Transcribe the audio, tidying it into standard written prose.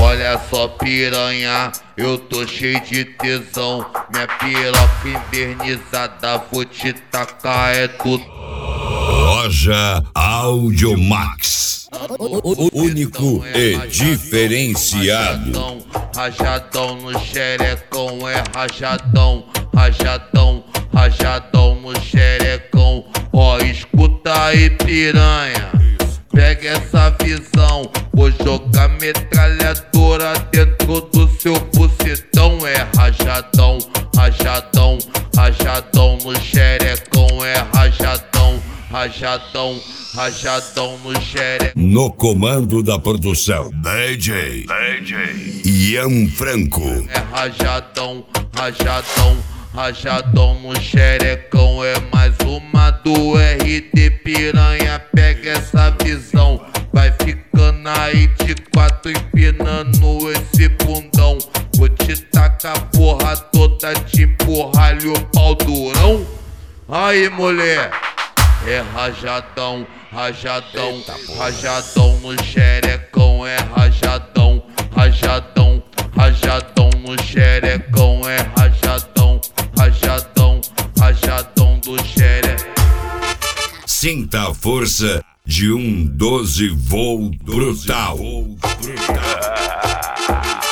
Olha só piranha, eu tô cheio de tesão. Minha piroca invernizada, vou te tacar, é tudo. Loja Audiomax. Único e diferenciado. Rajadão no xerecão, é rajadão, rajadão, rajadão no xerecão. Ó, escuta aí piranha, pega essa visão. Vou jogar metralhadora dentro do seu bucetão. É rajadão, rajadão, rajadão no xerecão. É rajadão, rajadão, rajadão no xerecão. No comando da produção, DJ Ian Franco. É rajadão, rajadão, rajadão no xerecão. É mais uma do RD piranha, pega essa visão. Vai ficando aí de quatro empinando esse bundão. Vou te tacar a porra toda, te empurralho o pau durão. Aí mulher, é rajadão, rajadão, rajadão no xerecão. É rajadão, rajadão, rajadão no xerecão. É rajadão, rajadão, rajadão do xerecão. Sinta a força de um 12 volt brutal.